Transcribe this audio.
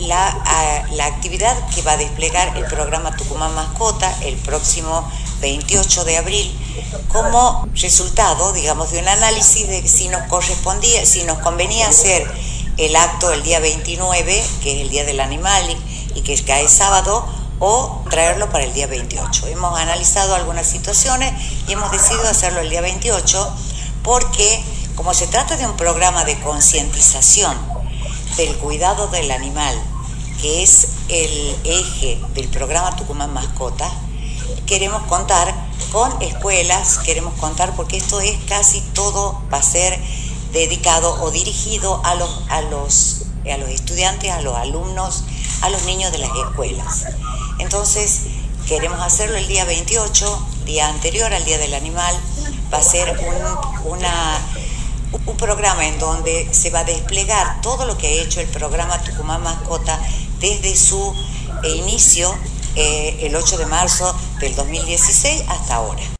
la actividad que va a desplegar el programa Tucumán Mascota el próximo 28 de abril como resultado, digamos, de un análisis de si nos convenía hacer el acto el día 29, que es el Día del Animal y que cae sábado, o traerlo para el día 28. Hemos analizado algunas situaciones y hemos decidido hacerlo el día 28 porque, como se trata de un programa de concientización del cuidado del animal, que es el eje del programa Tucumán Mascota, queremos contar con escuelas, porque esto es casi todo, va a ser dedicado o dirigido a los estudiantes, a los alumnos, a los niños de las escuelas. Entonces, queremos hacerlo el día 28, día anterior al Día del Animal. Va a ser un programa en donde se va a desplegar todo lo que ha hecho el programa Tucumán Mascota desde su inicio el 8 de marzo del 2016 hasta ahora.